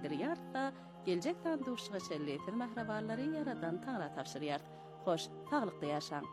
bildirýär da geljekden duşga şelletin mährebarlary yaradan taňra tapşyrýar. Hoş, taglykda ýaşaň.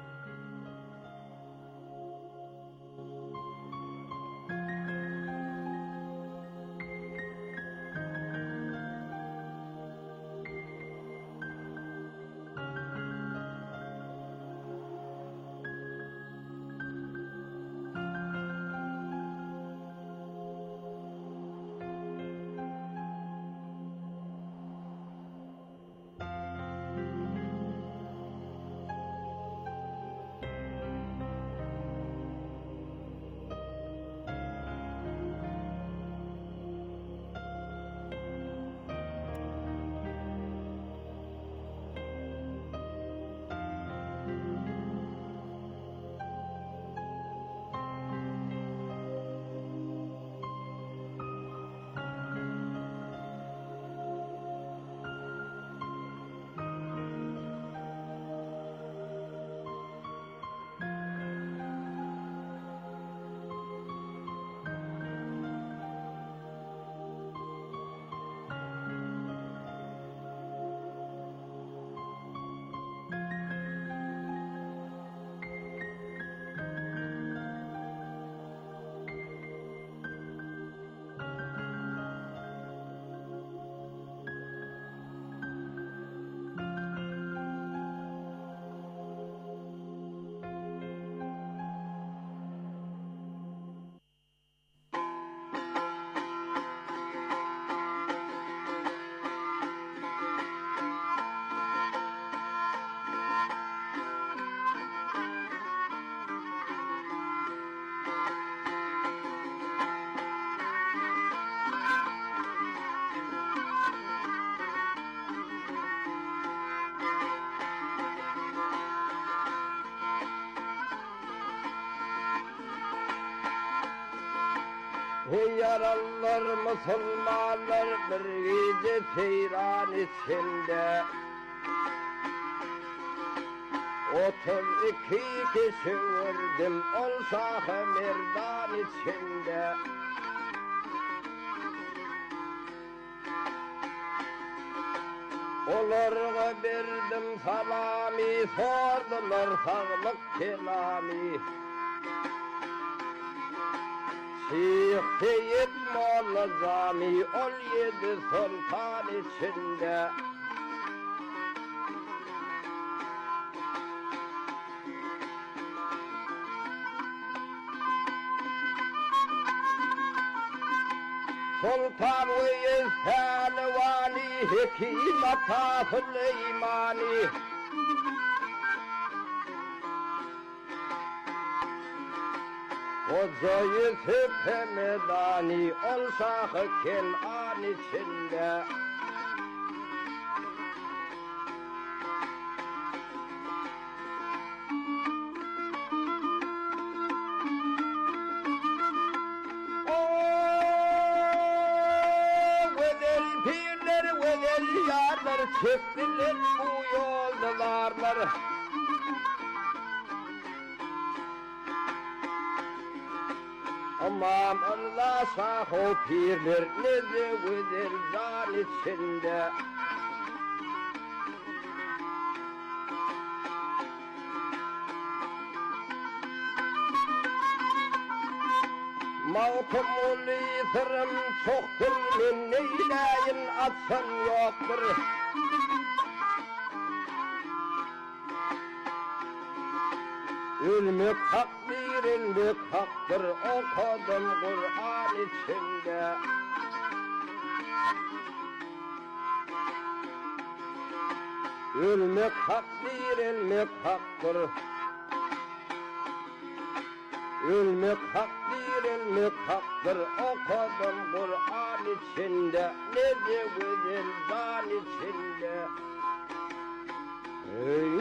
Yaralılar Müslümanlar bir gece seyran içinde 32 kişi vurdum olsa merdan içinde. Onlara verdim salami, sordular sağlık kelami. Şeyh Seyyid Molla Zami 17 sultan içinde. Sultan Veys Pehliwani Hikîmet-i Süleymanî. Hoca Yusuf Hemedani olsa Kenan içinde. Vedel pirler, vedel yarlar, çektiler bu yoldalarlar. Aman Allah sahı pirler neze vedir zan içinde. Mağtumul yitirim çoktur min neyleyin atsan yoktur. Ölmek haktır, ölmek haktır, okudum Kur'an içinde. Ölmek haktır, ölmek haktır. Ölmek haktır, ölmek haktır, okudum Kur'an içinde. Nece güzel zan içinde. Hey.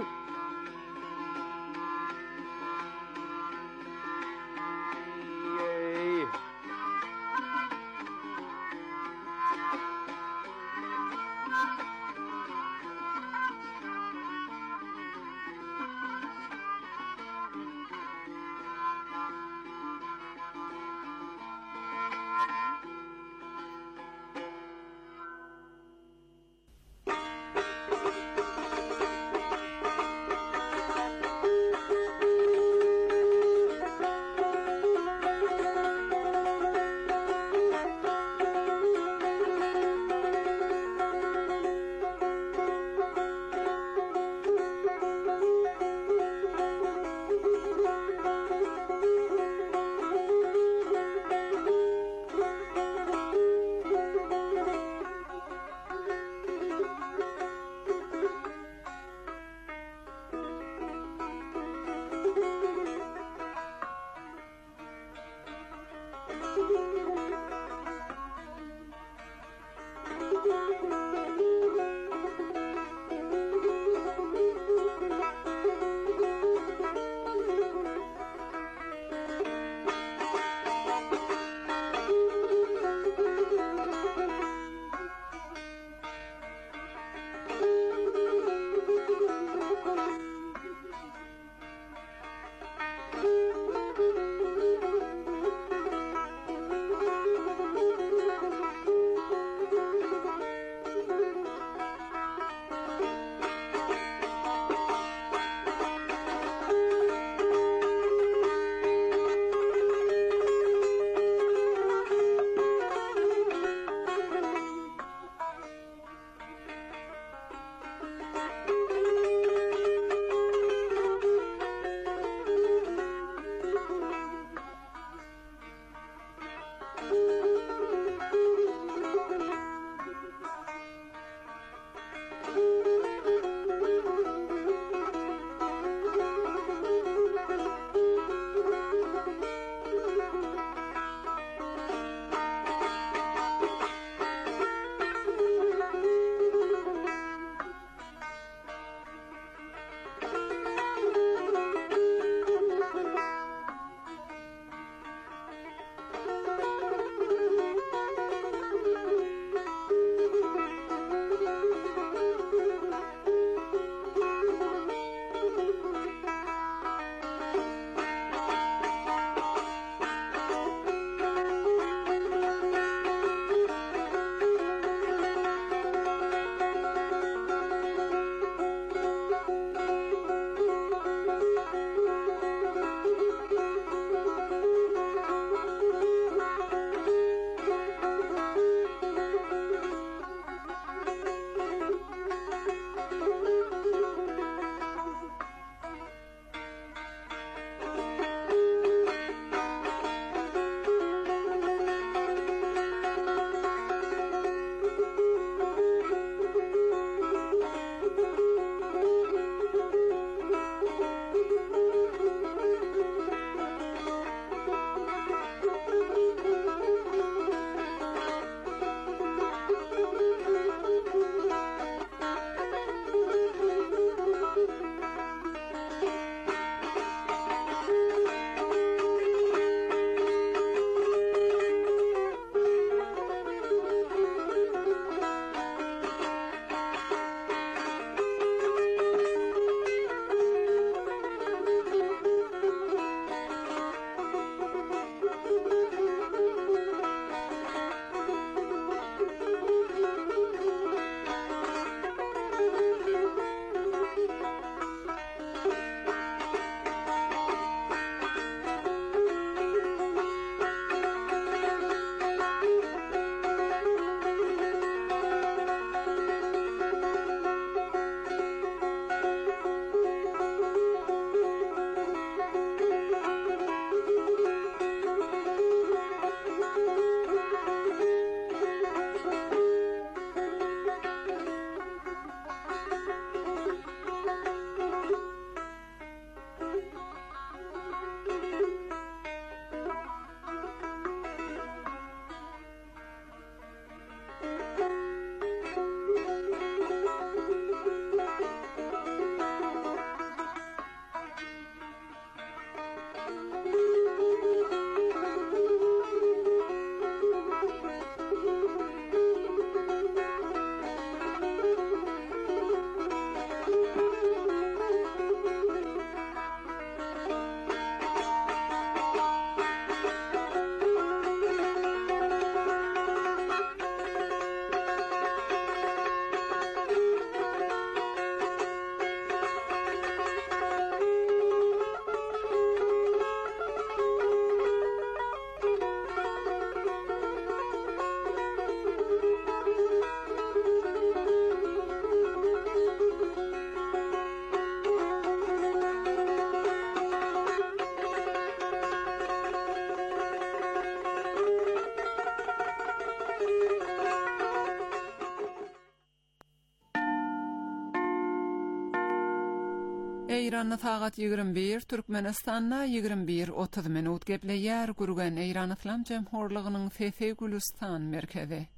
Eýranda sagat 21, Türkmenistanda 21:30 minut gepleýär gürgen Eýran Islam Jemhurlygynyň Fefe Gülistan merkezi.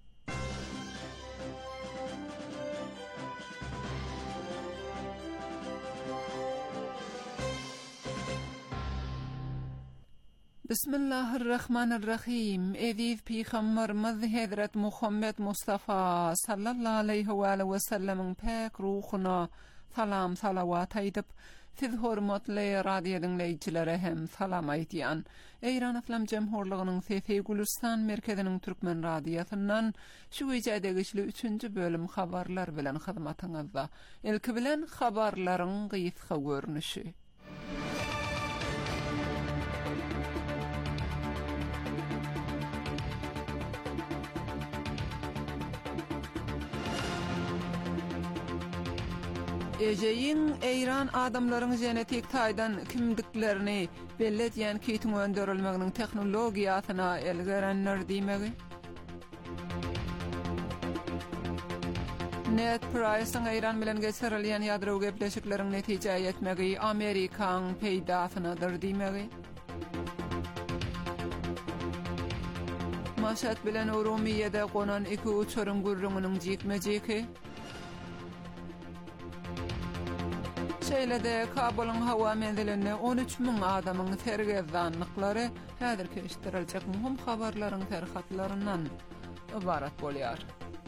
Bismillahirrahmanirrahim. Eziz Peygamberimiz Hazret Muhammed Mustafa sallallahu aleyhi ve sellem'in pek ruhuna salam salavat aýdyp, siz hormatly radio dinleýçilere hem salam aýdýan. Eýran Islam Jemhurlygynyň Fefe Gülistan merkeziniň türkmen radiosundan şu gecädegi 3-nji bölüm habarlar bilen hyzmatyňyzda. Ilki bilen habarlaryň gysga görnüşi. Ejeýin Eýran adamlaryň genetik taýdan kimdiklerini belli edýän kiýtiň öndürilmeginiň tehnologiýasyna elgerenler diýmegi. Ned Price'ın Eýran bilen geçirilýän ýadro gepleşikleriň netije ýetmegi Amerikaň peýdasynadyr diýmegi. Maşat bilen Urumiýede gonan iki uçuryň gürrüňiniň jikmejeki. Şeýlede Kabulyň hawa menziline 13.000 adamyň sergezdanlyklary häzir keşdiriljek muhim habarlaryň terhatlaryndan ibarat bolýar.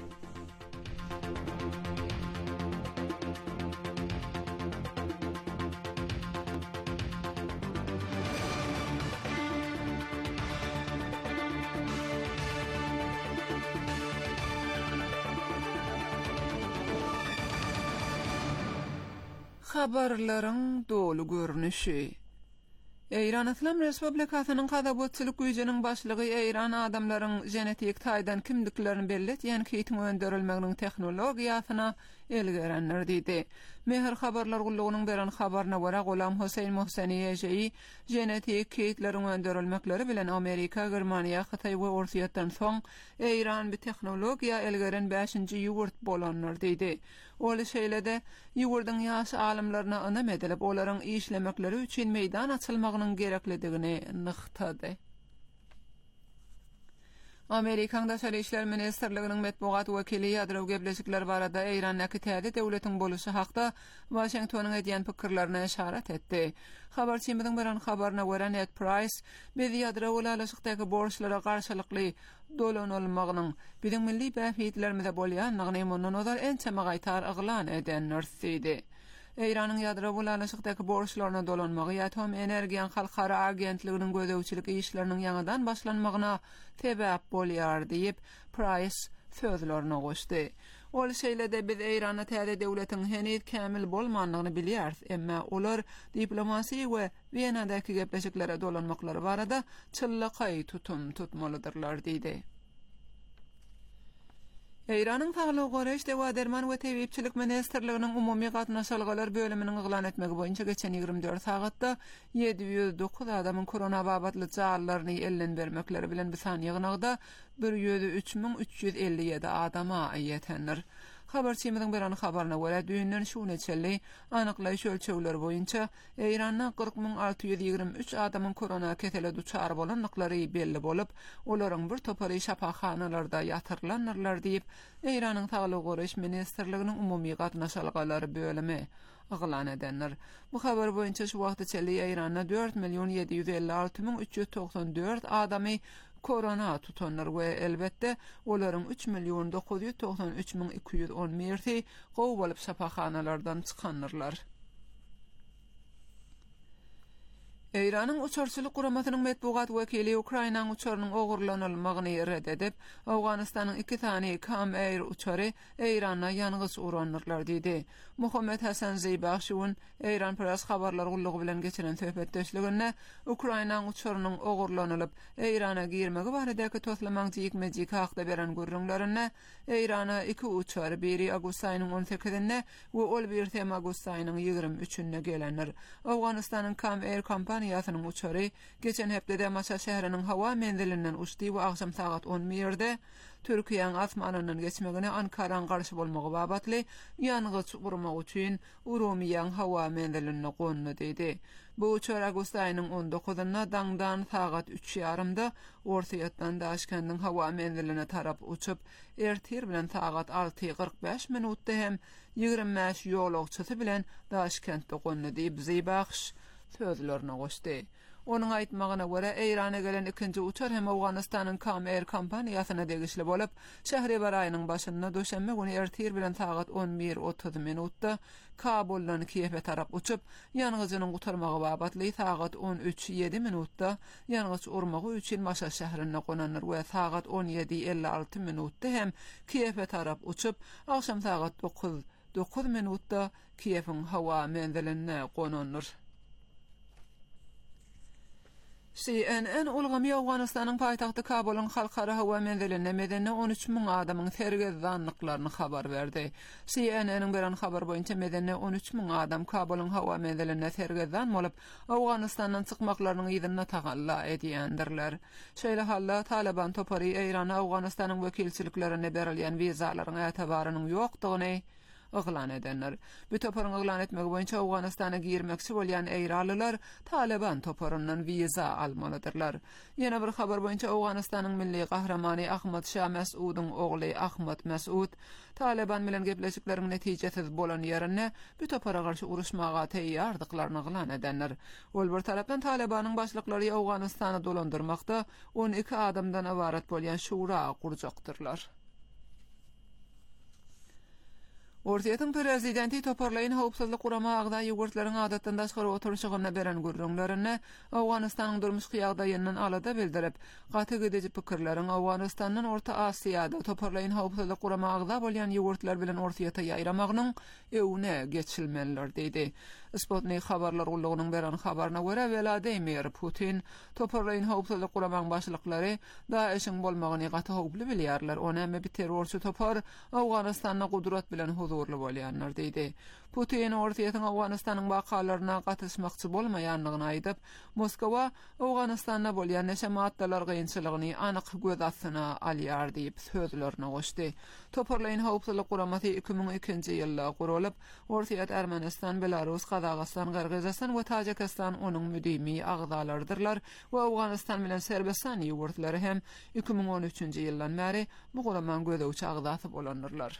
Habarlaryň dolu görnüşi. Eýran Islam Respublikasynyň Gazabotçylyk güýjiniň başlygy Eýran adamlaryň genetik taýdan kimdiklerini belli edýän kiýtiň öndürilmeginiň tehnologiýasyna elgerenler diýdi. Mehr habarlar gullugynyň beren habaryna görä Golam Hoseýn Mohseni ejeýi genetik kiýitleriň öndürilmekleri bilen Amerika, Germaniýa, Hytaý we Orsiýatdan soň Eýran bir tehnologiýa elgeren 5-nji ýugurt bolanlar diýdi. Ol şeýlede ýugurdyň ýaş alimlaryna anam edilip olaryň işlemekleri üçin meýdan açylmagynyň gereklidigini nyktady. Amerikan Daşary işler ministrliginiň medpugat wekili ýadro gepleşikler barada Eýrandaky täze döwletiň boluşy hakda Washingtonyň edýän pikirlerine işaret etdi. Habarçymyzyň beren habaryna görä Ned Price, biz ýadro ulaşykdaky borçlara garşylykly dolanylmagynyň biziň milli bähitlerimize bolýanlygyny ondan ozar ençeme gaýtar yglan edenler diýdi. Eýranyň ýadro ulaşykdaky borçlaryna dolanmagy Atom Energiýa Halkara Agentliginiň gözegçilik işleriniň ýangydan başlanmagyna sebäp bolýar diýip Price sözlerini goşdy. Ol şeýlede biz Eýrana täze döwletiň henüz kämil bolmanlygyny bilýäris, emma olar diplomasi we Wienadaky gepleşiklere dolanmaklary barada çyllaqay tutum tutmalydyrlar diýdi. Eýranyň Saglyk Goreş we Derman we Tebipçilik Ministrliginiň umumy gatnaşalgylar bölüminiň eglan etmegi boýunça geçen 24 sagatda 709 adamyň korona babatly jallaryny ellen bermekleri bilen bir san ýygnagda 103.357 adama ýetenler. Habarçymyzyň beren habaryna görä düýünden şu neçeli anyklaýyş ölçegleri boýunça Eýranda 40.623 adamyň korona kesele duçar bolanlyklary belli bolup, olaryň bir topary şapaxanalarda ýatyrlanyrlar diýip Eýranyň Saglyk Goreş Ministrliginiň umumy gatnaşalgylary bölümi eglan edenler. Bu habar boýunça şu wagtda Eýranda 4.756.394 adamy korona tutanlar we elbette olaryň 3.993.211 gowy bolup şapaxanalardan çykanlar. Eýranyň uçarçylyk guramasynyň medpugat wekili Ukrainanyň uçarynyň ogurlanylmagyny reddedip, Awganistanyň 2 tane Kam Air uçary Eýrana ýalňyz uranyrlar diýdi. Muhammed Hasan Zeýbaşywyn Eýran Press habarlar gullugy bilen geçiren söhbetdeşliginde Ukrainanyň uçarynyň ogurlanylyp Eýrana girmegi baradaky toslamaň jikmejik hakda beren gurrunlaryna Eýrana 2 uçar, biri awgust aýynyň 18-nde we ol bir Awgust aýynyň 23-nde gelenler. Awganistanyň Kam Air kompaniýasy kompaniýasynyň uçary geçen hepdede Maşa şäheriniň hawa mendelinden uçdy we agşam saat 11-de Türkiýanyň asmanynyň geçmegine Ankara'ň garşy bolmagy babatly ýanygy urmak üçin Urumiýanyň hawa mendeline gonny dedi. Bu uçar awgust aýynyň 19-ynda daňdan saat 3:30-da Orta Ýatdan Daşkendiň hawa mendeline tarap uçup, ertir bilen saat 6:45 minutda hem 25 ýolagçysy bilen Daşkentde gonny diýip Zeybaxş sözlerine goşdy. Onun aýtmagyna görä Eýrana gelen ikinji uçar hem Awganystanyň Kam Air kompaniýasyna degişli bolup, Şähribar aýynyň başynda döşenme güni ertir bilen saat 11:30 minutda Kabuldan Kiýewe tarap uçup, ýanygyjynyň gutarmagy babatly saat 13:07 minutda ýanygyç urmagy üçin Maşa şäherine gonanlar we saat 17:56 minutda hem Kiýewe tarap uçup, agşam saat 9 minutda Kiýewiň hawa mendeline gonanlar. CNN ulgamy Awganystanyň paýtagty Kabulyň halkara hawa mendeline medeni 13.000 adamyň tergizdanlyklaryny habar berdi. CNN'in beren habar boýunça medeni 13.000 adam Kabulyň hawa mendeline tergizdan bolup, Awganystanyň çykmaklarynyň ýygyna tagalla edýändirler. Şeýle halla Taliban topary Eýrana Awganystanyň wekilçiliklerine berilýän wizalaryň ätabarynyň ýokdugyny ıglan edenler. Bu toparın ıglan etmegi boyunca Awganystana girmekçi bolýan Eýralylar Taliban toparından viza almalıdırlar. Ýene bir habar boyunca Awganystanyň milli gahramany Ahmad Şah Mes'udyň ogly Ahmad Mes'ud Taliban bilen gepleşikleriň netijesiz bolan ýerine bu topara garşy uruşmaga teýýardyklaryny ıglan edenler. Ol bir tarapdan Talibanyň başlyklary Awganystany dolandyrmakda 12 adamdan ibaret bolýan şura kurjaktyrlar. Ortaýatyň prezidenti toparlaýyn howpsuzlyk gurama agda ýogurtlaryň adatdan daşgary oturuşygyna beren gürrüňlerini Awganystanyň durmuş ýagdaýynyň alada bildirip, gaty gidici pikirleriň Awganystanyň Orta Asiýada toparlaýyn howpsuzlyk gurama agda bolýan ýogurtlar bilen ortaýata ýaýramagynyň öwüne geçilmeliler diýdi. Sputnik habarlar ullugynyň beren habaryna görä Vladimir Putin toparlaýyn howpsuzlyk guramaň başlyklary Daeşiň bolmagyny gaty howply bilýärler. Ony hem bir terrorçy topar Awganystanyň gudrat bilen huzurly bolýanlar diýdi. Putin ortaýatyň Awganystanyň wakalaryna gatnaşmakçy bolmaýanlygyny aýdyp, Moskwa Awganystanda bolýan neşematlar gynçylygyny anyk göz astyna alýar diýip sözlerine goşdy. Toparlaýyn howpsuzlyk guramasy 2002-nji ýylda guralyp, Ortaýat Ermenistan, Belarus, Kazakystan, Kyrgyzstan we Tajikistan onuň müdimi agdalardyrlar we Awganystan bilen Serbistan ýurtlary hem 2013-nji ýyldan bäri bu guraman gözewçi agdasy bolanlarlar.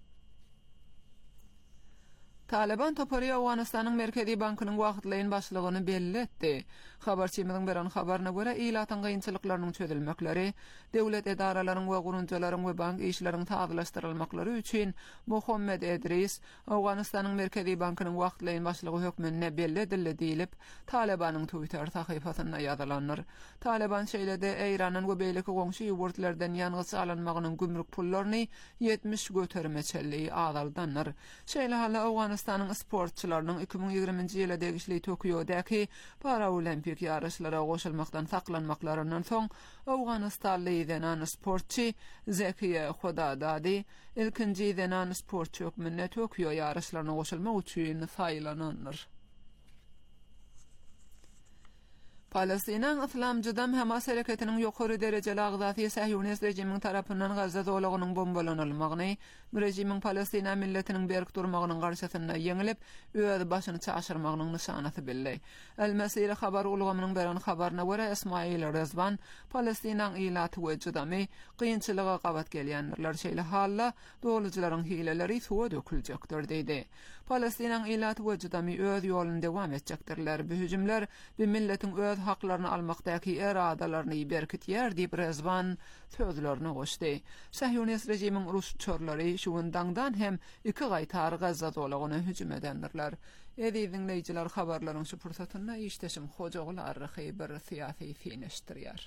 Taliban topary Awganystanyň Merkezi Bankynyň wagtlaýyn başlygyny belli etdi. Habarçymyň beren habaryna görä ýylatyň gynçylyklarynyň çözülmekleri, döwlet edaralaryň we gurunjalaryň we bank işleriň taýdanlaşdyrylmaklary üçin Mohammed Edris Awganystanyň Merkezi Bankynyň wagtlaýyn başlygy hökmüne belli edildi diýilip, Talibanyň Twitter sahypasynda ýazylanlar. Taliban şeýlede Eýranyň we beýleki goňşy ýurtlardan ýanygy alınmagynyň gümrük pullaryny 70 götermeçelliği azaldanlar. Şeýle hala Awganystanyň sportçylarynyň 2020-nji ýyla degişli Tokyo'daki Paraolimpik ýarışlara goşulmakdan saklanmaklarynyň soň Awganystanly denan sportçy Zekiye Hodadadi ilkinji denan sportçy hökmüne Tokyo ýarışlaryna goşulmak üçin saýlananlar. Palestina Islamcıdam Hamas hareketinin ýokary derejeli agdaty Sahyonist rejimiň tarapyndan Gazza dowlagynyň bombalanylmagyny, rejimiň Palestina milletiniň berk durmagynyň garşysynda ýeňilip, öz başyny çaşyrmagynyň nyşanasy belli. El-Mesir habar ulgamynyň beren habaryna görä Ismail Rezvan Palestinaň ilaty we jydamy kynçylyga gabat gelýänler şeýle halla dowlujylaryň hileleri suwa döküljekdir diýdi. Palestinaň ilaty we jydamy öz ýolunda dowam etjekdirler. Bu hüjümler bu milletiň öz haklaryny almakdaky eradalaryny berkitýär diýip Rezvan sözlerini goşdy. Sahyonist rejimiň uruşçylary şu wundangdan hem iki gaýtar Gazza dowlagyna hüjüm edendirler. Dinleýijiler habarlaryň şu pursatyna işdeşim hojagyl arryhy bir syýasy fineşdirýär.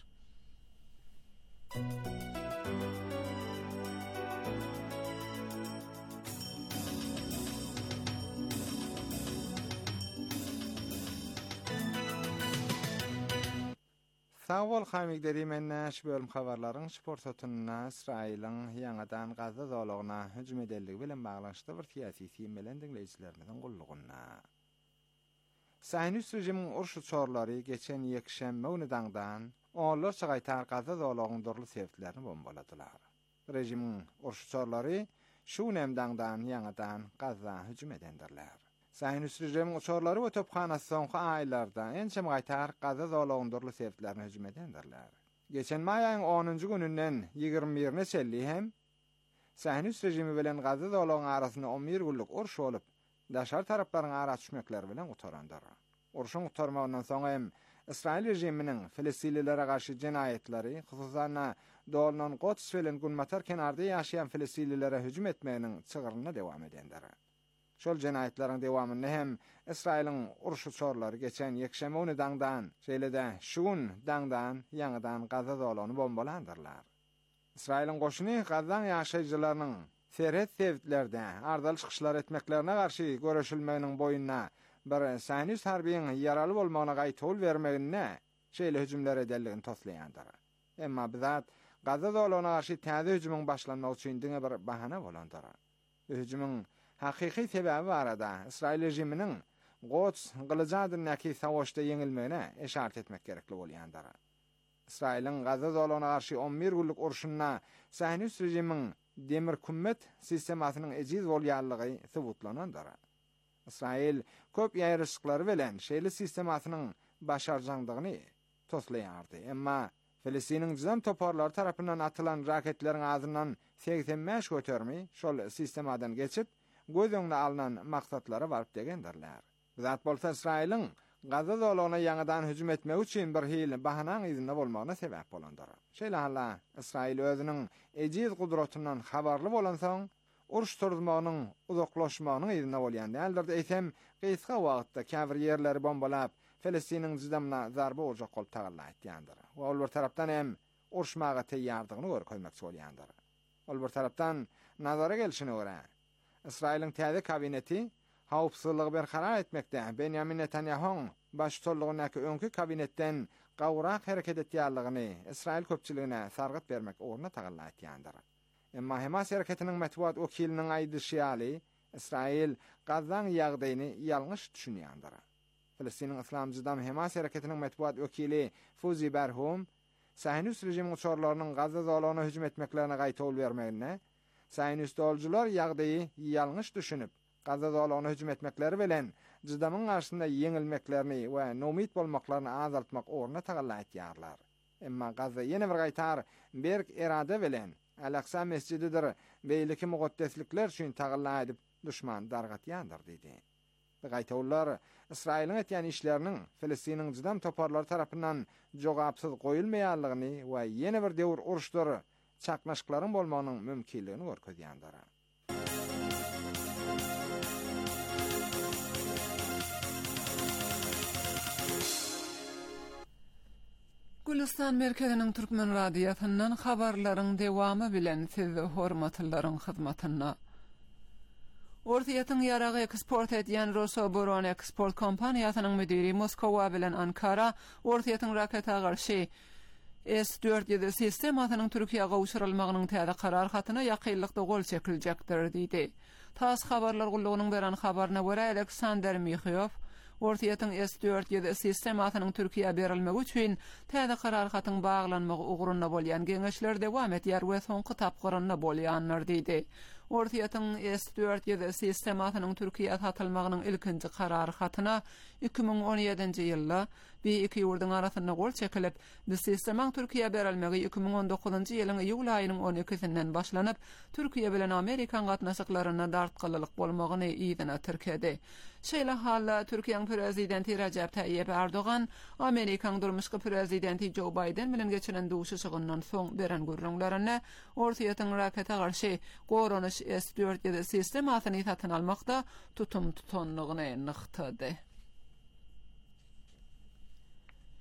Sağol hamigderi mennäş bölüm habarlaryň sportatyna Israýlyň ýangadan Gazza dowlagyna hüjüm edelligi bilen baglanşykly bir syýasy film bilen dinleýijilerimizin gullugyna. Sahinus rejimin urşu çorlary geçen yekşembe günüden onlarca gaýtar gaza dolagyň durly sebäplerini bombaladylar. Rejimin urşu çorlary şu nemdandan ýangydan gaza hüjüm edendirler. Sahinus rejimin uçorlary we tophanasy soňky aýlarda ençem gaýtar gaza dolagyň durly sebäplerini hüjüm edendirler. Geçen may aýynyň 10-njy gününden 21-ne çelli hem Sahinus rejimi bilen gaza dolagyň arasynda 11 günlük urş bolup, daşar taraplaryň ara düşmekler bilen utarandyr. Urşuň utarmagyndan soň hem İsrail rejiminiň Filistinlilere garşy jenaýetleri, hususan dolanan Quds bilen Günmatar kenarda ýaşaýan Filistinlilere hüjüm etmeginiň çygyryna dowam edendir. Şol jenaýetleriň dowamyny hem İsrailiň urşu çorlary geçen ýekşembe günüden şeýlede şugun dangdan ýangydan gaza dolany bombalandyrlar. İsrailiň goşuny Gazan ýaşaýjylarynyň serhet sebäplerde ardaly çykyşlar etmeklerine garşy göreşilmeginiň boýuna bir Sahinus harbiýiň ýaraly bolmagyna gaýtol bermegine şeýle hüjümler edenligini toslaýandyr. Emma bizat gaza dolanyna garşy täze hüjümüň başlanmagy üçin diňe bir bahana bolandyr. Hüjümüň hakyky sebäbi barada İsrail rejiminiň Quds gylyjadynyňky savaşda ýeňilmegine eşaret etmek gerekli bolýandyr. İsrail'in gaza dolanyna garşy 11 günlük urşuna Sahinus rejimiň demir kümmet sistemasynyň ejiz bolýanlygy subutlanandyr. İsrail köp ýaýryşyklary bilen şeýle sistemasynyň başarjandygyny toslaýardy. Emma Filistiniň jydam toparlary tarapyndan atylan raketleriň azyndan 85 götermi şol sistemadan geçip göz öňüne alynan maksatlara baryp degendirler. Zat bolsa İsrail'in gaza dolanyna ýangydan hüjüm etmek üçin bir hili bahanaň izinde bolmagyna sebäp bolandyr. Şeýle hala İsrail özüniň ejiz gudratyndan habarly bolan soň urş turdurmagynyň uzaklaşmagynyň izinde bolýan. Däldirde eýsem gysga wagtda käbir ýerleri bombalap Filistiniň jydamyna zarba urjak bolup taýlanýandyr. We ol bir tarapdan hem urşmaga teýýardygyny görkezmekçi bolýandyr. Ol bir tarapdan nazara gelişine görä İsrailiň täze kabineti hawpsuzlygy berqarar etmekde. Benjamin Netanyahu baş tutulgynyňky öňkü kabinetden gawrak hereket etýärligini İsrail köpçiligine sargyt bermek orna taýlanýandyr. Emma Hamas hereketiniň matbuat wekiliniň aýdysy İsrail Gazan ýagdaýyny ýalňyş düşünýändir. Filistiniň Islamjydam Hamas hereketiniň matbuat wekili Fuzi Berhum Sahinus rejimiň uçarlarynyň Gaza dolanyna hüjüm etmeklerine gaýtol bermegine, Sahinus doljular ýagdaýy ýalňyş düşünüp Gaza dolanyna hüjüm etmekleri bilen jydamyň garşynda ýeňilmeklerini we nomit bolmaklaryny azaltmak orna taýlanýarlar. Emma Gaza ýene bir gaýtar berk irade bilen Al-Aqsa mescididir beýleki mugaddeslikler üçin taýlan edip düşman dargatýandyr diýdi. Gaýtawlar İsrailiň etýän işleriniň Filistiniň jydam toparlary tarapyndan jogapsyz goýulmaýanlygyny we ýene bir döwür uruşlary çaknaşyklaryň bolmagynyň mümkinligini görkezýändir. Gülistan merkeziniň Türkmen radiýasyndan habarlaryň dewamy bilen siz hormatlaryň hyzmatyna. Ortiýatyň ýaragy eksport edýän Rosoboron eksport kompaniýasynyň müdiri Moskowa bilen Ankara ortiýatyň raketa garşy S-407 sistemasynyň Türkiýege uçurulmagynyň täze karar hatyna ýakynlykda gol çekiljekdir diýdi. Tas habarlar gullugynyň beran habaryna görä Aleksandr Mikhaýov ortiýatyň S-407 sistemasynyň Türkiýe berilmegi üçin täze karar hatyň baglanmagy ugrunda bolýan geňeşler dewam etýär we soňky tapgyrynda bolýanlar diýdi. Ortiýatyň S-407 sistemasynyň Türkiýe satylmagynyň ilkinji karary hatyna 2017-nji ýylda iki ýurduň arasynda gol çekilip, bu sistemaň Türkiýe berilmegi 2019-njy ýylyň iýul aýynyň 12-sinden başlanyp, Türkiýe bilen Amerikan gatnaşyklaryna dartgylyk bolmagyny ýygyna tirkedi. Şeýle halla Türkiýeň prezidenti Recep Tayyip Erdogan, Amerikan durmuşky prezidenti Joe Biden bilen geçiren duşuşygyndan soň beren görüňlerini ortiýatyň raketa garşy goranyş S-407 sistemasyny satyn almakda tutanlygyny nyktady.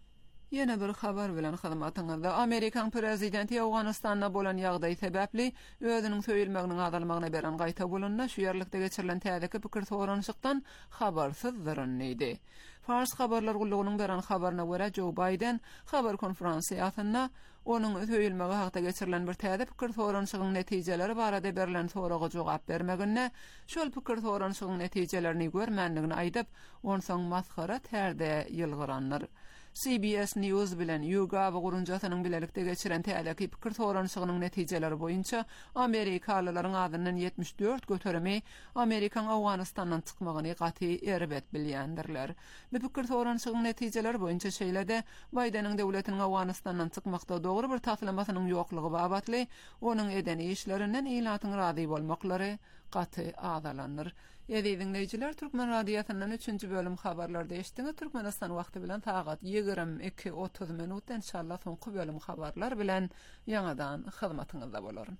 Yine bir habar bilen hyzmatyňyzda Amerikan prezidenti Awganystanda bolan ýagdaý sebäpli özüniň söýülmeginiň azalmagyna beren gaýta bolanyna şu ýerlikde geçirilen täzeki pikir soranşykdan habarsyzdyryndy. Fars habarlar gullugynyň beren habaryna görä Joe Biden habar konferensiýasynda onuň söýülmegi hakda geçirilen bir täze pikir soranşygynyň netijeleri barada berilen soraga jogap bermegine şol pikir soranşygynyň netijelerini görmänligini aýdyp, onsoň maskara tärde ýylgyranlar. CBS News bilen YouGov gurunjasynyň bilelikde geçiren täzeki pikir soranşygynyň netijeleri boýunça Amerikalylaryň adyndan 74 göterimi Amerikan Awganystandan çykmagyny gaty erbet bilýändirler. Bu pikir soranşygynyň netijeleri boýunça şeýlede Bidenin döwletiniň Awganystandan çykmakda dogry bir taslamasynyň ýoklugy babatly onuň edeni işlerinden ilatyň razy bolmaklary gaty adalanır. Ýa-da dinleýijiler, Türkmen radiosynyň 3-nji bölüm habarlarda eşitdiňiz. Türkmenistan wagty bilen saat 22:30 minutda inşallah soňky bölüm habarlar bilen ýa-dan hyzmatyňyzda bolaryn.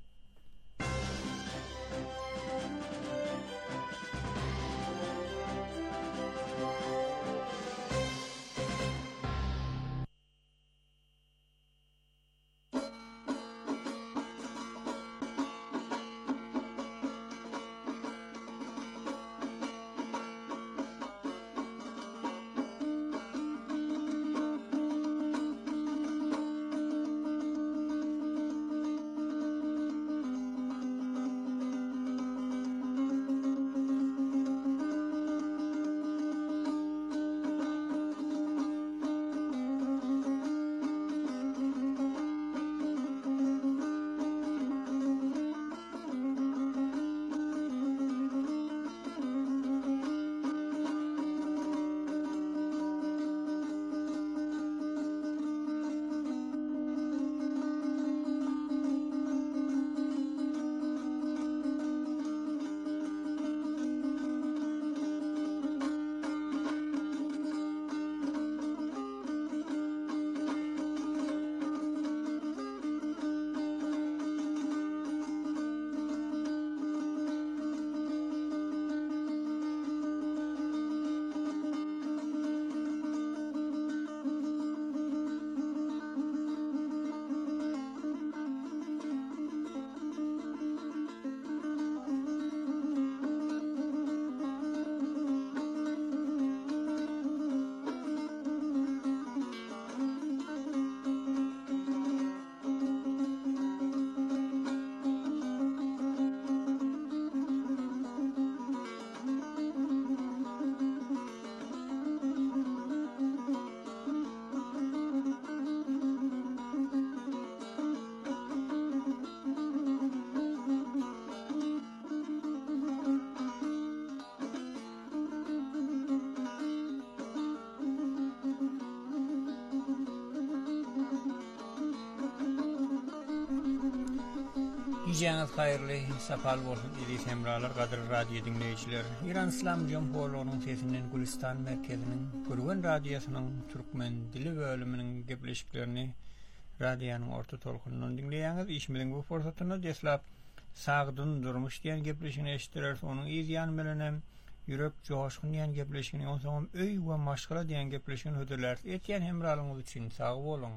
Ýaňyz haýyrly sapal bolsun ýa-da hemralar gadry radio dinleýijiler. İran İslam Jumhuriyetining sesinden Gülistan merkeziniň Gürgen radiosynyň türkmen dili bölüminiň gepleşiklerini radionyň orta tolkundan dinleýäňiz. Işmediň bu forsatyny deslap sagdyn durmuş diýen gepleşigini eşitdiler. Onuň ýan bilenem ýürek joşgyn diýen gepleşigini, onsoň öý we maşgala diýen gepleşigini hödürler. Etýän hemralyňyz üçin sag bolun.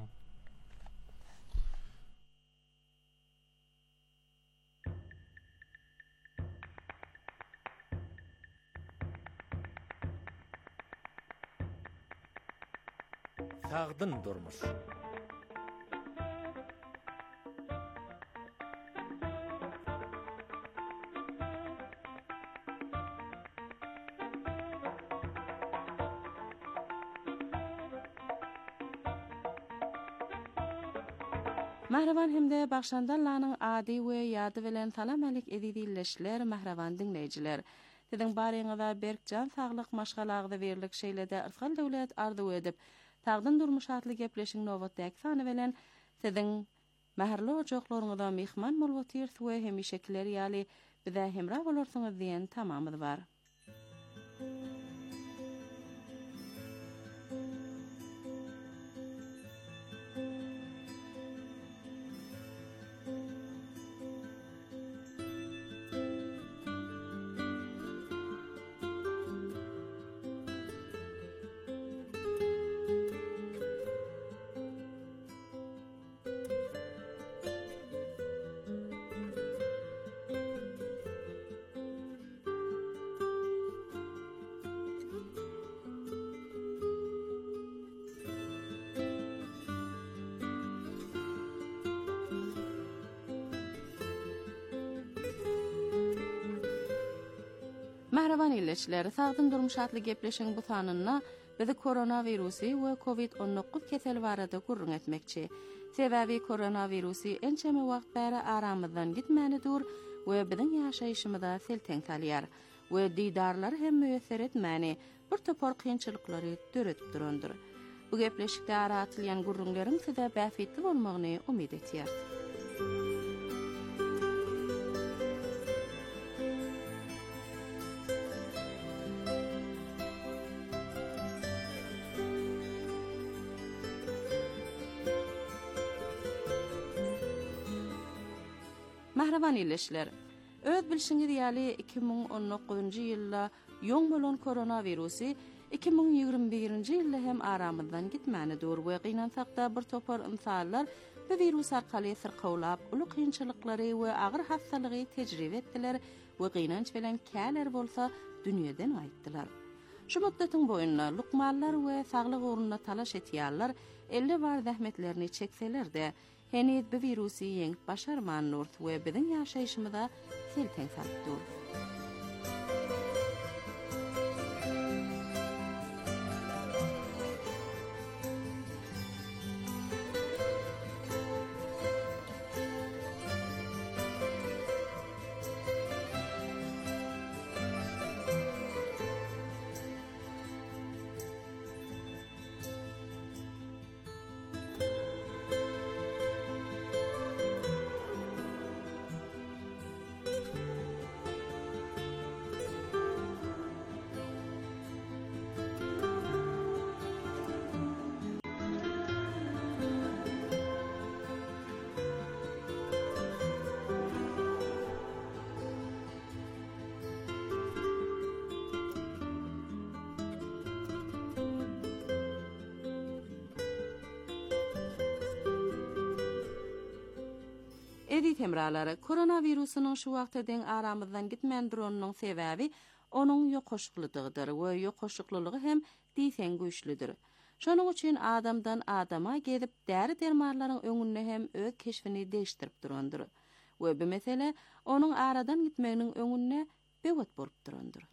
Sagdyn durmuş. Mahravan hemde başlandanlarning adi we ýady bilen salam alik edilýärler mahravan dinleýijiler. Siziň baryňyza Berkjan saglyk maşgalagda berilik şeýlede Irsal döwlet arzu edip Sagdyn durmuş atly gepleşiň nowatdaky sany bilen siziň mäherli ojaklaryňyza mehman bolup we hemişekiler ýaly bize hemra bolarsyňyz diýen tamamyz bar. Mahravan illeçleri, sağdın durmuş atlı gepleşen bu tanınna bizi koronavirusi ve COVID-19 keseli barada gurrun etmekçi. Sebebi koronavirusi ençeme wagt bäri aramyzdan gitmänidir we biziň ýaşaýyşymyza selteň salýar we didarlar hem müýesser etmäni bir topar kynçylyklary döretip durandyr. Bu gepleşikde aratylýan gurrunlaryň size bäfetli bolmagyny umyt etýär. Mahravan illeşler. Öz bilşiňiz ýaly 2019-njy ýylda ýoň bolan koronawirusi 2021-nji ýylda hem aramyzdan gitmänidir we gynansakda bir topar insanlar bu virus arkaly sirkawlap, uly kynçylyklary we agyr hastalygy tejribe etdiler we gynanç bilen käler bolsa dünýeden aýtdylar. Şu muddatyň boýunda lukmanlar we saglyk ugruna talaş etýärler, elle bar zähmetlerini çekseler-de henüz bu virusi ýeňip başarmandyr we biziň ýaşaýyşymyza selteň salypdyr. Edi temralary, koronavirusynyň şu wagtdan aramyzdan gitmändironyň sebäbi onuň ýokoşuklydygydyr we ýokoşuklylygy hem diýsen güýçlüdir. Şonuň üçin adamdan adama gelip däri dermanlaryň öňünde hem öz keşfini değişdirip durandyr. We bu mesele onuň aradan gitmeginiň öňünde bewet bolup durandyr.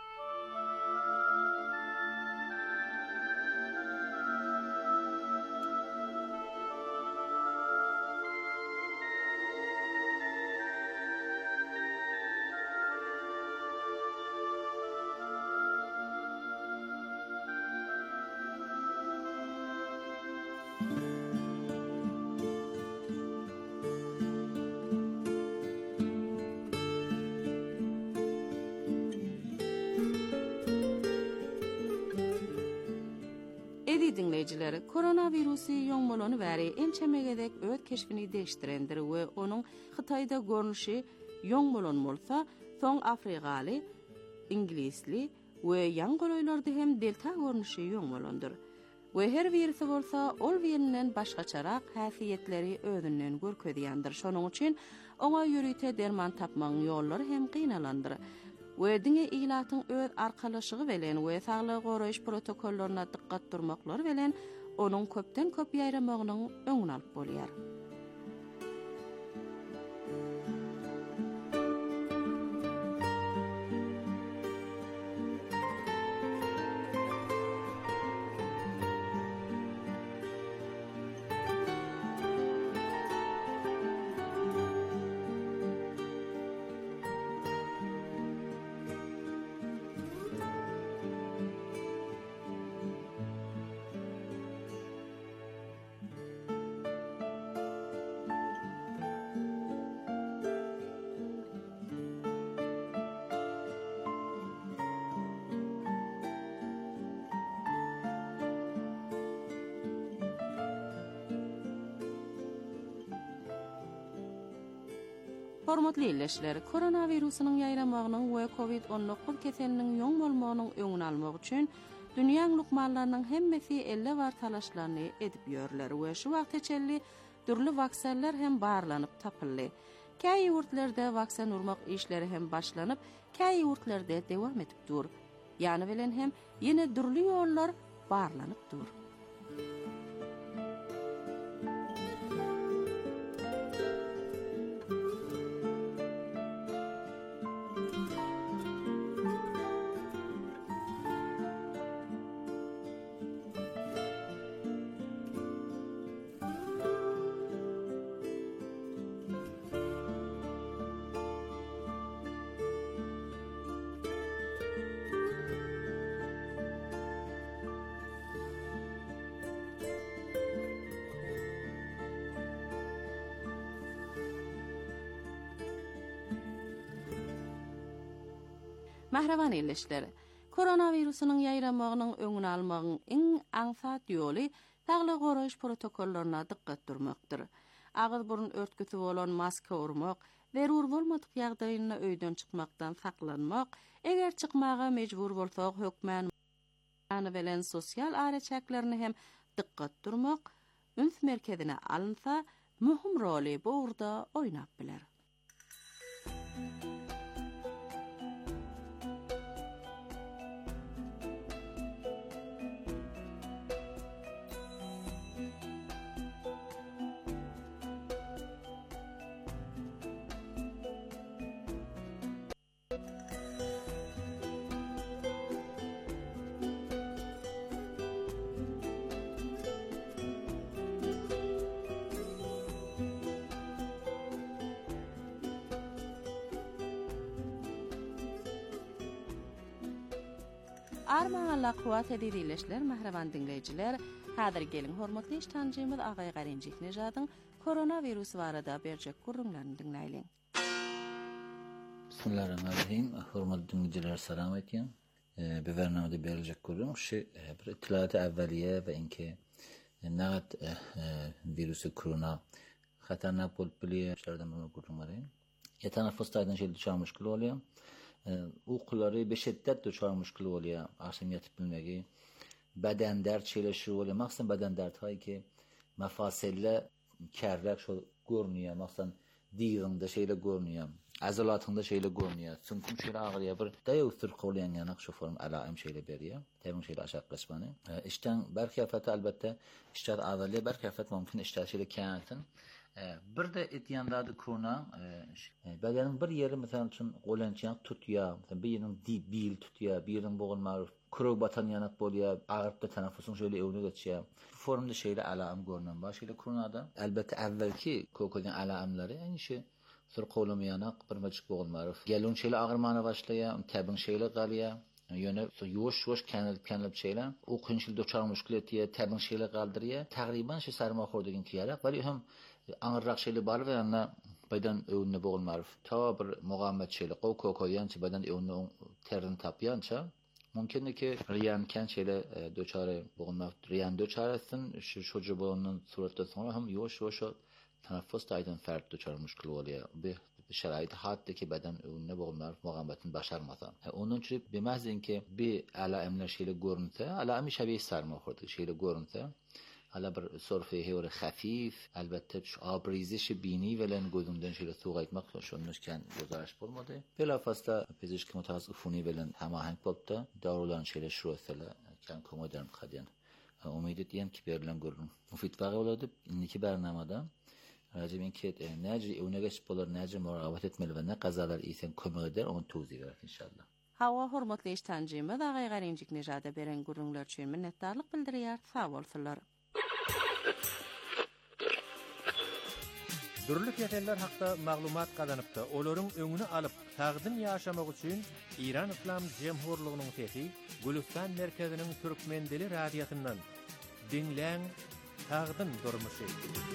Dinleyijileri, koronavirusi ýoň bolany bäri ençemegedek öz keşfini değişdirendir we onuň Hytaýda görnüşi ýoň bolan bolsa, soň Afrikaly, Ingilisli we ýan goloýlarda hem delta görnüşi ýoň bolandyr. We her birisi bolsa, ol birinden başgaçarak häsiýetleri özünden görkezýändir. Şonuň üçin oňa ýürüte derman tapmaň ýollary hem gynalandyr. We diňe ilatyň öz arkalaşygy bilen we saglyk goraýyş protokollaryna dikkat durmaklary bilen onuň köpden köp ýaýramagynyň öňüni alyp bolýar. Hormatly illeşler, koronavirusynyň ýaýramagynyň we COVID-19 keseliniň ýoň bolmagynyň öňüni almak üçin dünýäň lukmanlarynyň hemmesi elle bar talaşlaryny edip ýörler we şu wagt içelli türli waksanlar hem barlanyp tapyldy. Käý ýurtlarda waksan urmak işleri hem başlanyp, käý ýurtlarda dewam etip dur. Ýani bilen hem ýene türli ýollar barlanyp dur. Mahravan elleşler. Koronavirusynyň ýaýramagynyň öňüni almagyň iň aňsat ýoly saglyk goraýyş protokollaryna diqqat durmakdyr. Ağız burun örtgüsü bolan maska urmak, zerur bolmadyk ýagdaýynda öýden çykmakdan saklanmak, eger çykmaga mejbur bolsak hökmän bilen sosial araçaklarını hem diqqat durmak, üns merkezine alınsa, mühim roli bu urda oynap biler. Armağanla kuvat edilişler, mahravan dinleyiciler, hadir gelin hormatly iştancymyz Agay Garinjik Nejadyň koronavirus barada berjek gurrunlaryny dinleýin. Bismillahirrahmanirrahim. Hormatly dinleyiciler, salam etýän. Bu bernamada berilejek gurrun şu bir itlaat awwaliye we inki näet virusy korona hatarnak bolup bilýärlerden bu gurrun bar. Ýetanaffusdaýdan şeýle düşär müşkil bolýar. Uqulary beşeddet düşär müşkil bolýar. Aşam ýatyp bilmegi. Beden dert şeýleşir bolýar. Maksat beden dert ki mafaselle kärlek şol görnýär. Maksat diýiňde şeýle görnýär. Azalatynda şeýle görnýär. Çünki şeýle agyrýar bir daýawtyr gowlayan ýanak şu form alaim şeýle berýär. Tämin şeýle aşaklaşmany. Işden berkafat albatta işler awally berkafat mümkin işler şeýle käntin. Bir de etýänlerde korona bedeniň bir ýeri meselem üçin golançak tutýar, bir ýeriň bil tutýar, bir ýeriň boğulmar, kurog batan ýanak bolýar, agyryp da tanafusyň şöyle öwne geçýär. Bu formda şeýle alam görnen bar. Şeýle koronada albatta awvelki kokodyň alamlary ýani sur gowlamy ýanak, bir majyk boğulmar. Gelin şeýle agyrmana başlaýar, täbiň şeýle galýar. Ýöne ýuwaş-ýuwaş känlip şeýle o kynçyl doçar müşkil etýär, täbiň şeýle galdyrýar. Tagryban şu sarmaxor degen kiýerek, bari hem aňyrrak şeýle bar we ýa-da beden öwünde boğulmar. Ta bir mugamet şeýle kokoýança beden öwünde terin tapýança mümkinki riýan kän şeýle doçary boğulmak, riýan doçarasyn şu şoju bolanyň suratda soňra hem ýuwaş-ýuwaş tanaffus daýdan fert doçar müşkil bolýar. Bu şerait hatdaki beden öwünde boğulmak mugametin başarmasa. Onun üçin bemezdenki bir alamlar şeýle görünse, alamy şeýle sarmaxordy şeýle görünse, hala bir sorfy hewre hafif, albatta şu abriziş bini bilen gözünden şeýle soğaytmak şonuşken gözaraş bolmady. Belafasta pezişki mutasassifuni bilen hemahang bolupdy. Dawrulan şeýle şurasla kan komodern kadyan. Umid etýän ki berilen görün. Mufid bagy bolady. Indiki bernamada Rajiminki näce öňe geçip bolar, näce muragabat etmeli we ne gazalar isen kömek eder, onu tawzih eder inşallah. Hawa hormatly iştancymyz Agay Garinjik Nejada beren gurrunlar üçin minnetdarlyk bildirýär. Sag bolsunlar. Dürlük ýetenler hakda maglumat gazanypdy. Olaryň öňüni alyp, tagdym ýaşamak üçin İran İslam Jemhurlygynyň sesi Gülistan merkeziniň türkmen dili radiýasyndan dinläň tagdym durmuşy.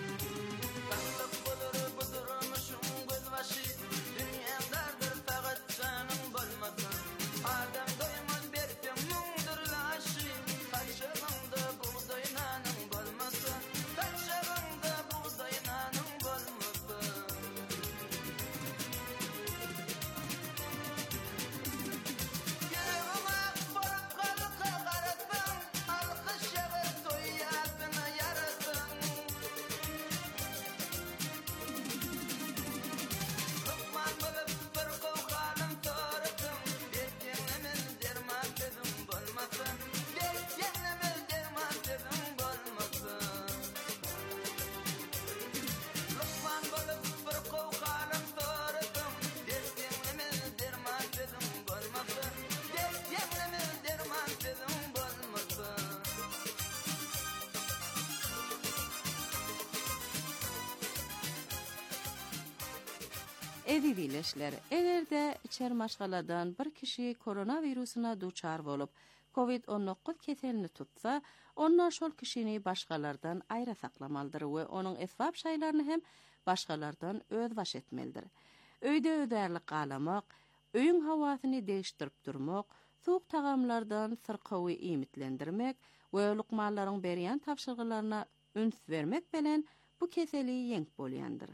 Edidileşler, egerde içer maşgaladan bir kişi koronavirusuna duçar bolup, COVID-19 keselini tutsa, onlar şol kişini başgalardan aýra saklamalydyr we onuň esbab şaýlaryny hem başgalardan özbaş etmelidir. Öýde öderlik galamak, öýüň hawasyny değişdirip durmak, soğuk tagamlardan sırkawy imitlendirmek we lukmanlaryň berýän tapşyrgylaryna üns vermek bilen bu keseli ýeňip bolýandyr.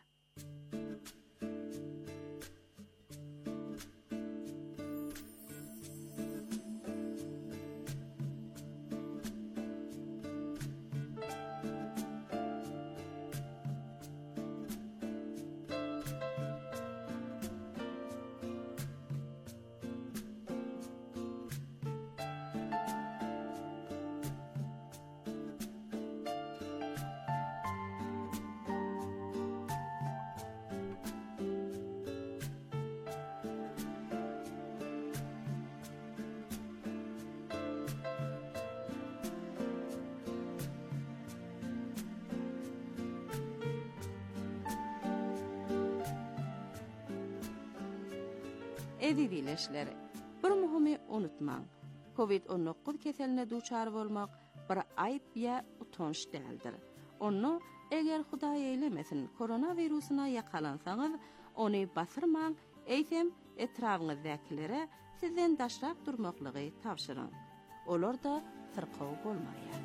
Edidileşleri. Bir muhimi unutmaň. Covid-19 keseline duçar bolmak bir aýyp ýa utanç däldir. Onu eger Hudaý eylemesin koronavirusuna ýakalansaňyz, ony basyrmaň, eýsem etrawyňyzdakilere sizden daşrap durmaklygy tapşyryň. Olar da syrkaw bolmaýar.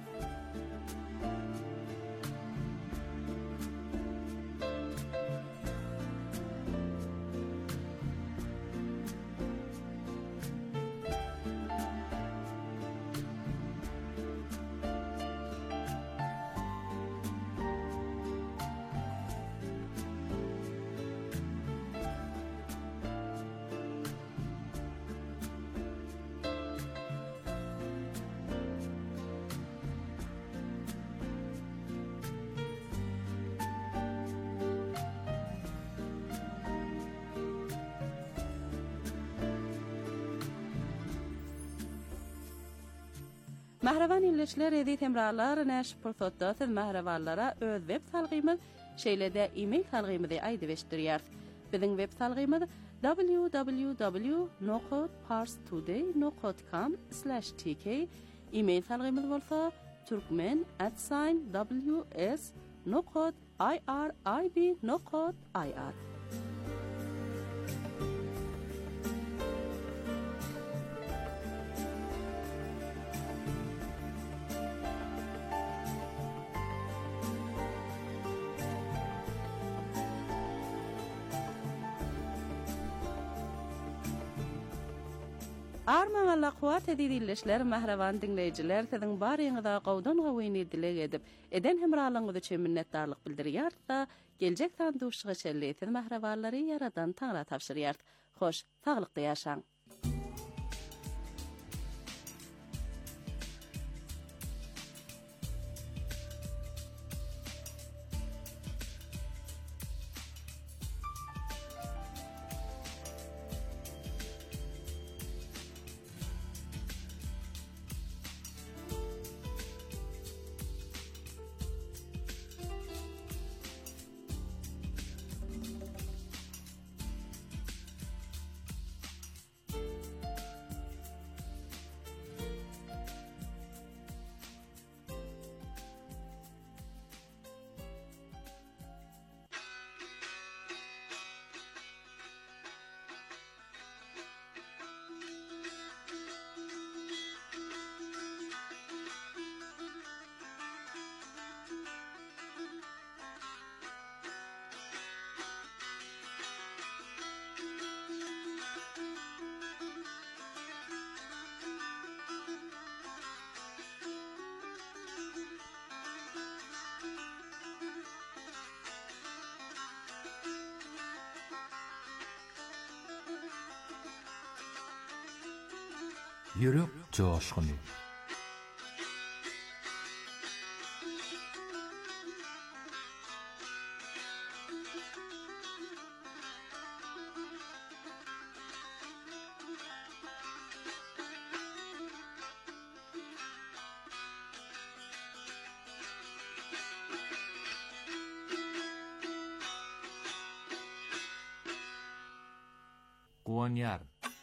Mahravan ilişler edi temralar näş pursatda siz mahravanlara öz web salgymyz şeýlede e-mail salgymyzy aýdyp Biziň web salgymyz www.nocodeparstoday.com/tk. E-mail salgymyz bolsa turkmen@ws.irib.ir. Armağanla kuwat edilişler mahravan dinleyijiler siziň baryňyza gowdan gowyny dilek edip eden hemralygyňyz üçin minnetdarlyk bildirýär-da geljek sanduşyga çelleýär mahrawanlary yaradan taňra tapşyrýar. Hoş, taglykda ýaşaň. Yürek coşkuny. Guanyar.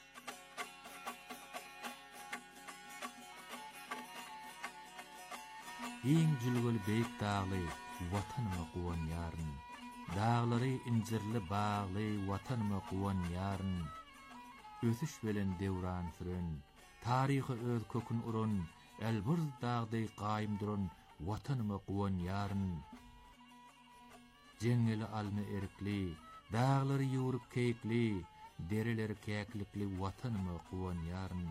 Iň jülgül beýik dagly watanymy guwanýaryn, daglary injirli bagly watanymy guwanýaryn, ösüş bilen dewran süren, tarihy öz kökün uran, elbirz dağday gaýym duran watanyma guwan ýaryn. Jengeli almy erkli, dağlary ýurup keýkli, dereleri käklikli watanyma guwan ýaryn.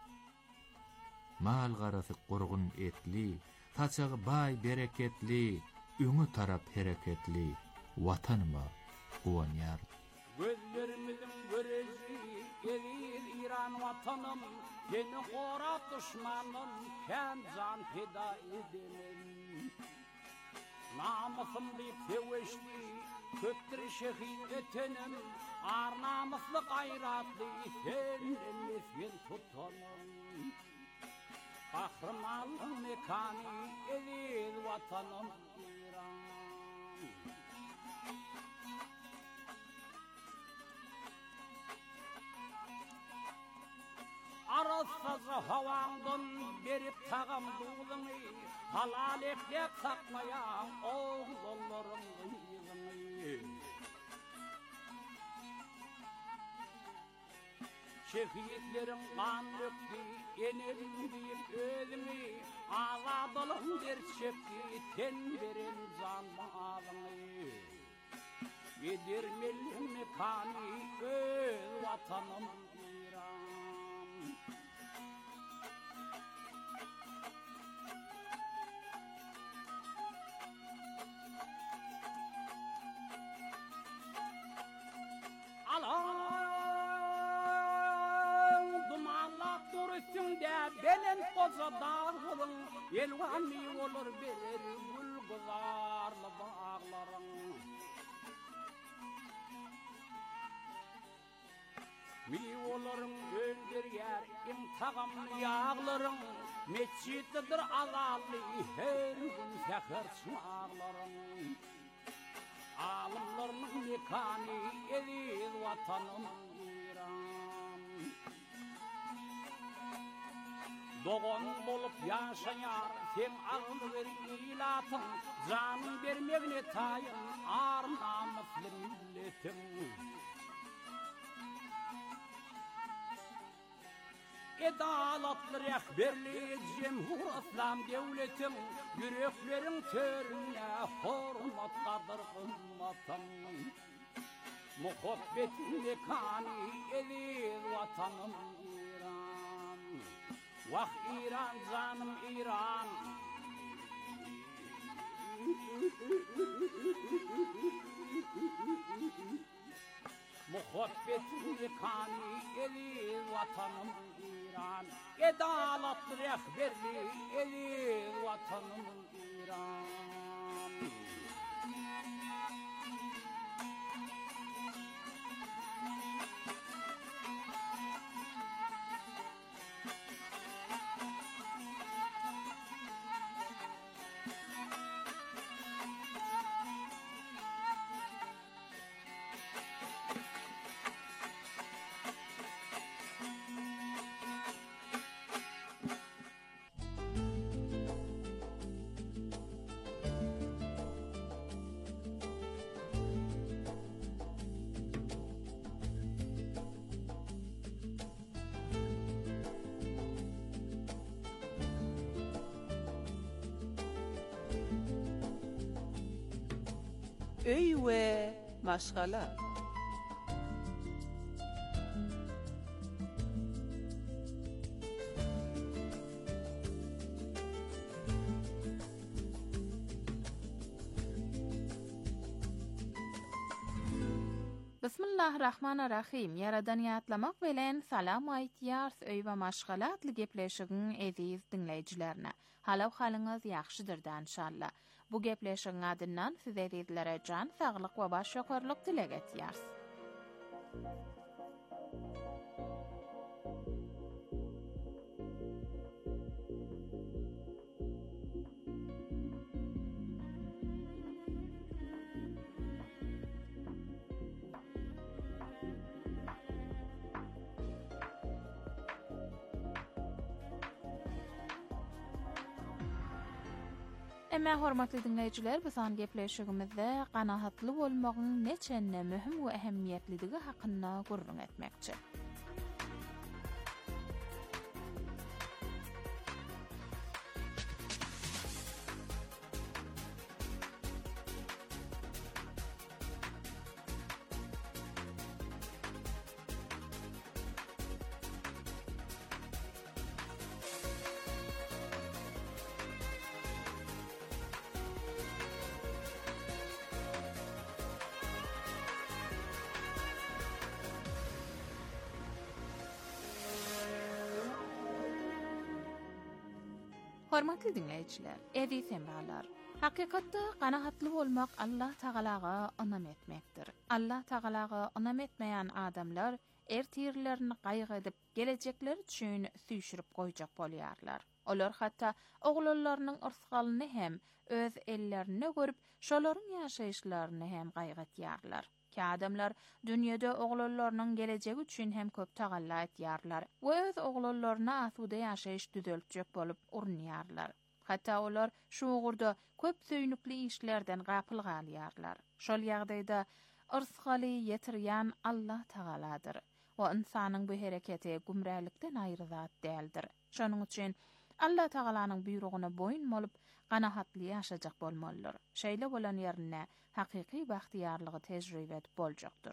Mal garasy gurgun etli, taçagy bay bereketli, öňü tarap hereketli watanyma guwan ýaryn. Gözlerimizin görezi gelir İran vatanım, yeni qorap düşmanım, kem can feda edemem. Namusum deyip seveşli, köptür şehit etenim, ar namuslu gayratlı, senden mesken tutanım. Kahramanlığın mekani, eziz vatanım İran. Arasızı havandan berip tağım doğduğunu, halal eklek sakmayan oğulların yığını. Şehitlerin kan döktü, enelim deyip ölümü, azadılın der çekti, ten veren can bağını. Yedirmelim mekani, öz vatanım İran. Dumanlap durusunda belen koza dağılın, elvami olur berer gül gızarlı bağların. Mi olurun öldür yer imtağamlı yağların, mescididir azallı her gün fəxir çınarların. Alımlarının mekani eziz vatanım İran. Doğan bolup yaşayar sen ağıl ver ilatın, canın vermegine tayın ar namuslu milletin. Edalatlı rehberliği Cemhur İslam devletin, yüreklerin törüne hormat kadır kımmatın. Muhabbetin mekani eziz vatanım İran. Vah İran canım İran. Muhabbetin mekani eziz vatanım İran. Edalatlı rehberliği eziz vatanım İran. Öy we maşgala. Bismillahirrahmanirrahim. Yaradan ýatlamak bilen salam aýtýars öý we maşgalatly gepleşigiň eziz dinleýijilerine. Halaw halyňyz ýaxşydyr inşallah. Bu gepleşigiň adyndan size edilere can saglyk we baş şokarlyk dilek etýärs. Emma hormatly dinleýijiler, biz an gepleşigimizde ganahatly bolmagyň neçenne mühim we ähemmiýetliligi hakynda gurrun etmekçi. Hormatly dinleyijiler, edi semralar. Hakykatda ganahatly bolmak Allah Tagalaga anam etmekdir. Allah Tagalaga anam etmeýän adamlar ertirlerini gaýgy edip gelecekleri üçin süýşürip goýjak bolýarlar. Olar hatda oglanlarynyň ırsgalyny hem öz ellerine görüp şolaryň ýaşaýyşlaryny hem gaýgy etýärler. Ki adamlar dünýede oglanlarynyň gelejegi üçin hem köp tagalla etýärler we öz oglanlaryna asuda ýaşaýyş düzeltjek bolup urunýarlar. Hatta olar şu ugurda köp söýnükli işlerden gapyl galýarlar. Şol ýagdaýda ırsgaly ýetirýän Allah Tagaladyr. O insanyň bu hereketi gumrälikden aýry zat däldir. Şonuň üçin Allah Tagalanyň buyruguna boyun bolup ganahatly ýaşajak bolmalydyr. Şeýle bolan ýerine hakyky bagtyýarlygy tejribe edip boljakdyr.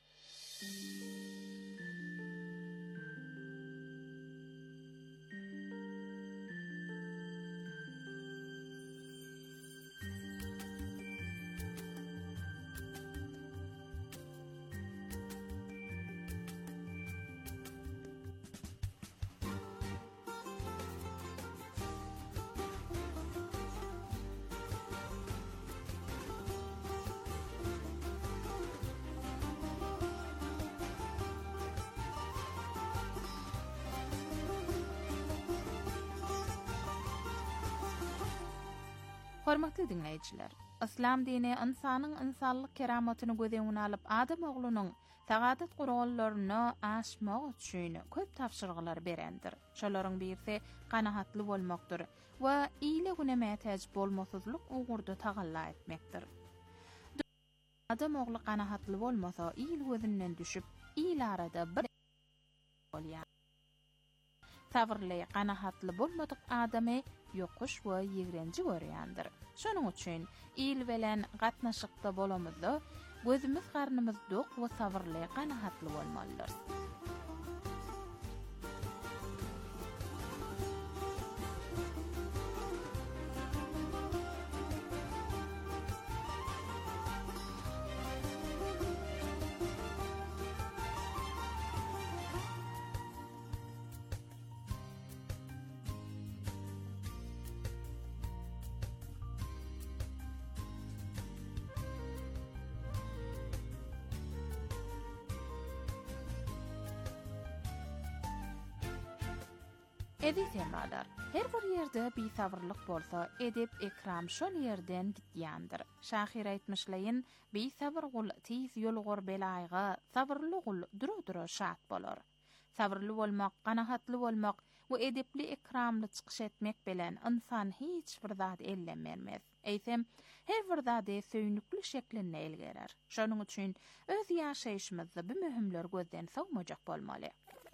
Hormatly dinleyijiler, İslam dini insanyň insanlyk keramatyny gözeňine alyp adam oglunyň tagadat gurallaryny aşmak üçin köp tapşyryklar berendir. Şolaryň birisi ganahatly bolmakdyr we ýyle güne mätäç bolmasızlyk ugurda tagalla etmekdir. Adam ogly ganahatly bolmasa, ýyl gözünden düşüp, ýyl arada bir bolýar. Tawrly ganahatly bolmadyk adamy yokuş we ýigrenji görýändir. Şonuň üçin ýyl bilen gatnaşykda bolamyzda gözümiz garnymyz dok we sabrly ganahatly bolmalydyr. Edip semralar. Her bir ýerde bisabrlyk bolsa, edip ekram şol ýerden gitýändir. Şahyr aýtmyşlaýyn, bisabr gul tiz ýolgor belaýga, sabrly gul duro-duro şat bolar. Sabrly bolmak, ganahatly bolmak we edipli ekramly çykyş etmek bilen insan hiç bir zat ellenmermez. Eýsem, her bir zady söýnükli şekline elgerer. Şonuň üçin öz ýaşaýyşymyzda bu mühimler gözden sowmajak bolmaly.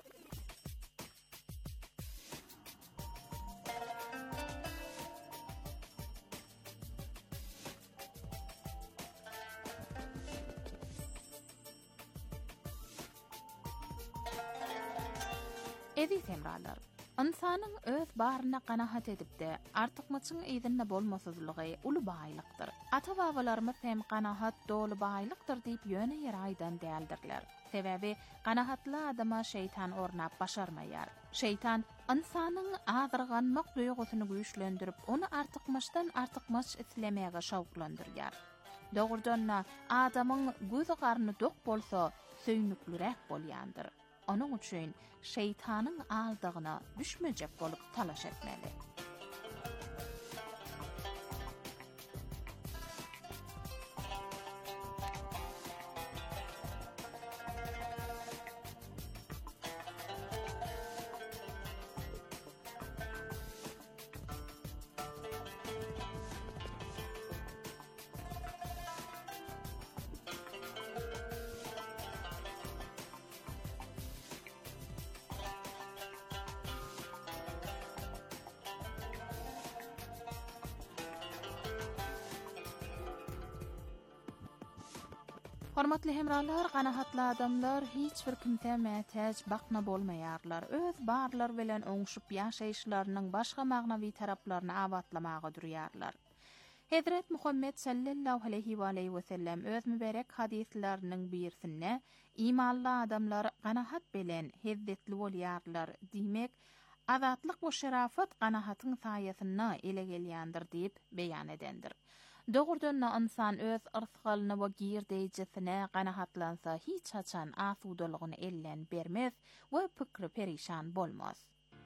Edi semralar, insanyň öz baryna ganahat edipde artykmaçyň ýedinne bolmasyzlygy uly baýlykdyr. Ata-babalarymyz hem ganahat doly baýlykdyr diýip ýöne ýeraýdan däldirler. Sebäbi ganahatly adama şeytan ornap başarmaýar. Şeytan insanyň agyrganmak duýgusyny güýçlendirip, onu artykmaçdan artykmaç islemäge şawklandyrýar. Dogurdan adamyň gözi garny dok bolsa, söýnüklürek bolýandyr. Onun üçin şeytanın aldygyna düşmejek bolup talaş etmeli. Hormatly hemralar, ganahatly adamlar hiç bir kimse mätäç bakna bolmaýarlar. Öz barlar bilen oňşup ýaşaýyşlarynyň başga magnawy taraplaryny awatlamaga durýarlar. Hazrat Muhammed sallallahu aleyhi we sellem öz müberek hadisleriniň birisinde imanly adamlar ganahat bilen hezzetli bolýarlar diýmek, azatlyk we şerafat ganahatyň saýasyna ele gelýändir diýip beýan edendir. Dogurdan insan öz ırsygalyny we girdejisine ganahatlansa hiç haçan asudalygyny ellen bermez we pikri perişan bolmaz.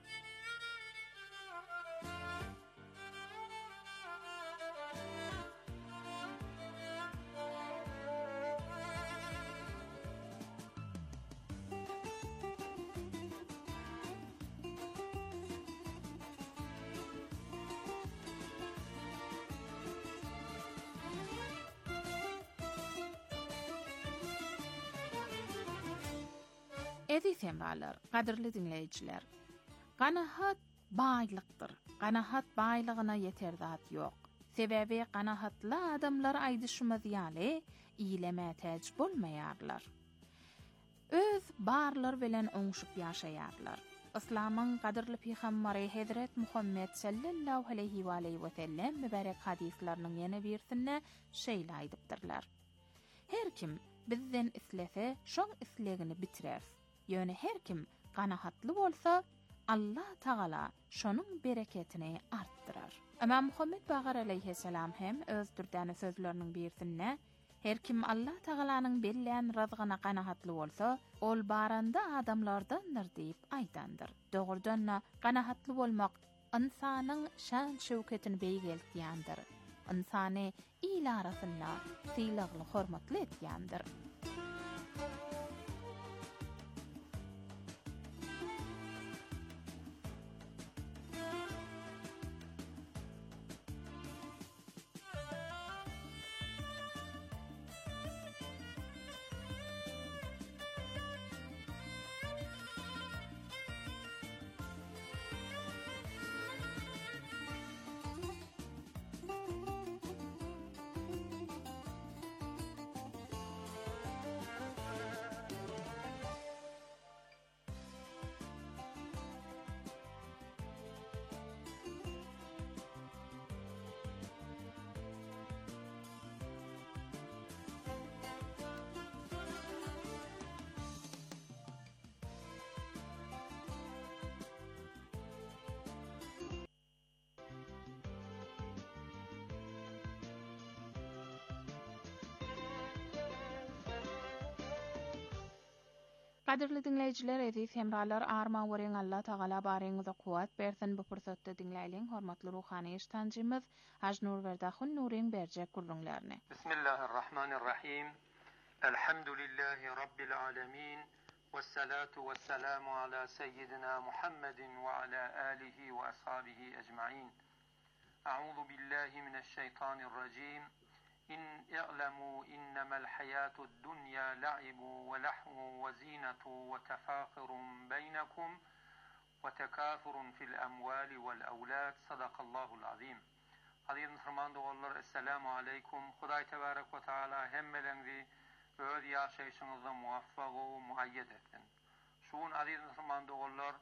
Edi semralar, qadirli dinleyijiler. Qanahat baýlykdyr. Qanahat baýlygyna yeter zat ýok. Sebebi qanahatly adamlar aýdyşmaz ýaly iýleme täç bolmaýarlar. Öz barlar bilen oňşup ýaşaýarlar. Islamyň qadirli peýgamberi Hazrat Muhammed sallallahu aleyhi we sellem mübarek hadislarynyň ýene birisinde şeýle aýdypdyrlar. Her kim bizden islese, şoň islegini bitirer. Ýöne her kim qanahatly bolsa, Allah Taala şonuň bereketini artdyrar. Imam Muhammed Bagar aleyhisselam hem öz türdäni sözleriniň birisinde her kim Allah Taalanyň berýän razgyna qanahatly bolsa, ol baranda adamlardandyr diýip aýdandyr. Dogurdan qanahatly bolmak insanyň şan şöwketini beýgeltýändir. Insany ila arasynda syýlagly hormatly etýändir. Qadirli dinleyijiler, aziz hemralar, arma weren Allah Taala baryňyza kuwat bersin. Bu pursatda dinläýän hormatly ruhany iştancymyz Ajnur Berdahun Nuriň berjek gurrunlaryny. Bismillahirrahmanirrahim. Elhamdülillahi rabbil alamin. Vessalatu vesselamu ala seyyidina Muhammedin ve ala alihi ve ashabihi ecmaîn. A'udhu billahi mineşşeytanirracim. إن اعلموا إنما الحياة الدنيا لعب ولحو وزينة وتفاخر بينكم وتكاثر في الأموال والأولاد صدق الله العظيم. Aziz musulman doğullar, Esselamu Aleyküm. Huday Tebarek ve Teala hemmelerinizi öz yaşayışınızda muvaffak ve muayyed etsin. Şuun aziz musulman doğullar,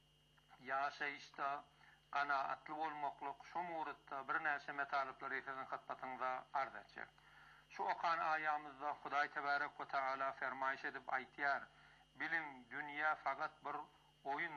yaşayışta qanaatly bolmaklyk şu murutda bir näçe metalipleri sizin hatbatyňyza arz etjek. Şu okan ayamyzda Hudaý Tebarek we Teala fermaýş edip aýtýar: "Bilim, dünýä faqat bir oyun